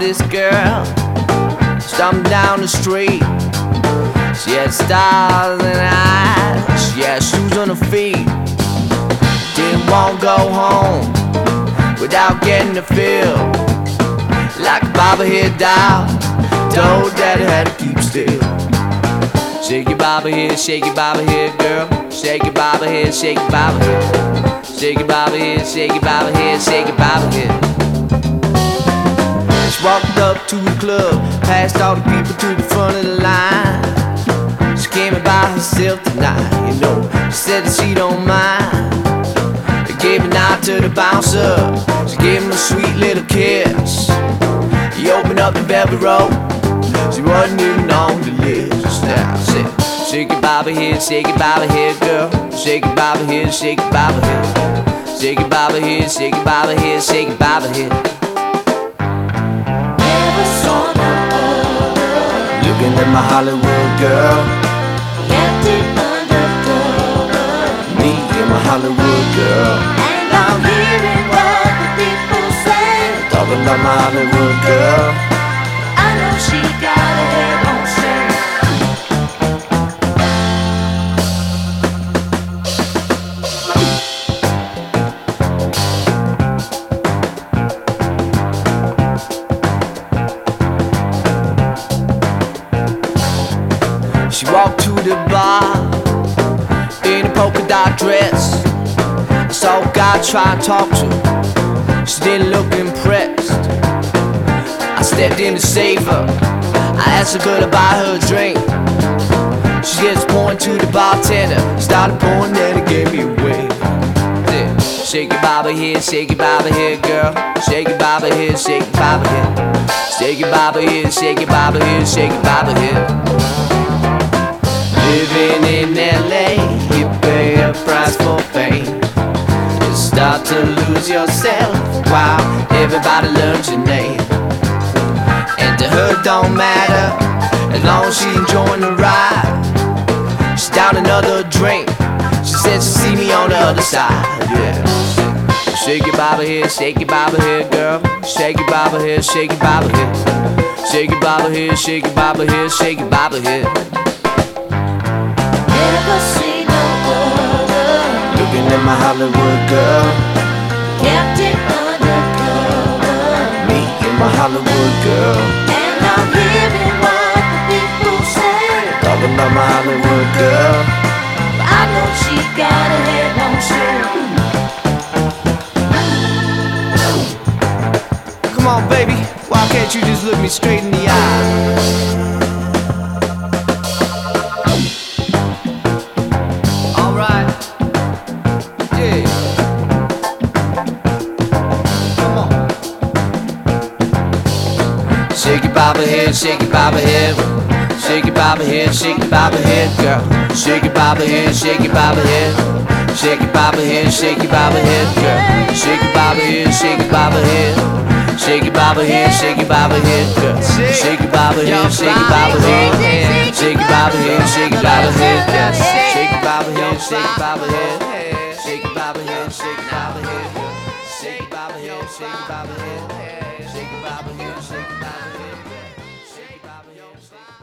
this girl stomping down the street. She had stars in her eyes, she had shoes on her feet. Didn't want to go home without getting a feel like a bobblehead doll. Told daddy had to keep still. Shake your bobblehead, shake your bobblehead, girl. Shake your bobblehead, shake your bobblehead. Shake your bobblehead, shake your bobblehead, shake your bobblehead. She walked up to the club, passed all the people to the front of the line. She came in by herself tonight, you know. She said that she don't mind. They gave a nod to the bouncer. She gave him a sweet little kiss. He opened up the velvet rope. She wasn't even on the list. Now say, shake your bobblehead, shake your bobblehead, girl. Shake your bobblehead, shake your bobblehead. Shake your bobblehead, shake your bobblehead, shake your bobblehead. Never saw no other. Looking at my Hollywood girl. Kept it undercover. Me and my Hollywood girl. And I'm hearing what the people say. Talking about my Hollywood girl. I know she got her head on straight. She walked to the bar in a polka dot dress. I saw a guy try to talk to her. She didn't look impressed. I stepped in to save her. I asked the girl to buy her a drink. She just pointed to the bartender. Started pouring, then it gave me away. Yeah. Shake your bobblehead, shake your bobblehead, girl. Shake your bobblehead, shake your bobblehead. Shake your bobblehead, shake your bobblehead, shake your bobblehead. Living in LA, you pay a price for fame. You start to lose yourself while everybody learns your name. And to her it don't matter as long as she enjoying the ride. She's down another drink. She said she'll see me on the other side. Yeah. Shake your bobblehead, shake your bobblehead, girl. Shake your bobblehead, shake your bobblehead. Shake your bobblehead, shake your bobblehead, shake your bobblehead. Never see no other. Looking at my Hollywood girl. Kept it undercover. Me and my Hollywood girl. And I'm hearing what the people say. Talking about my Hollywood girl. I know she got her head on straight. Come on, baby, why can't you just look me straight in the eye? Alright, yeah. Come on. Shake your bobblehead, shake your bobblehead. Shake your bobblehead, shake your bobblehead, girl. Shake your bobblehead, shake your bobblehead. Shake your bobblehead, shake your bobblehead, girl. Shake your bobblehead, shake your bobblehead. Shake your bobblehead, shake your bobblehead, girl. Shake your bobblehead, shake your bobblehead. Shake your bobblehead, shake your bobblehead, girl. Shake your bobblehead, shake your bobblehead. Shake your bobblehead, shake your bobblehead, girl. Shake your bobblehead, shake your bobblehead. Shake your bobblehead, shake your bobblehead. Shake your bobblehead, shake your bobblehead.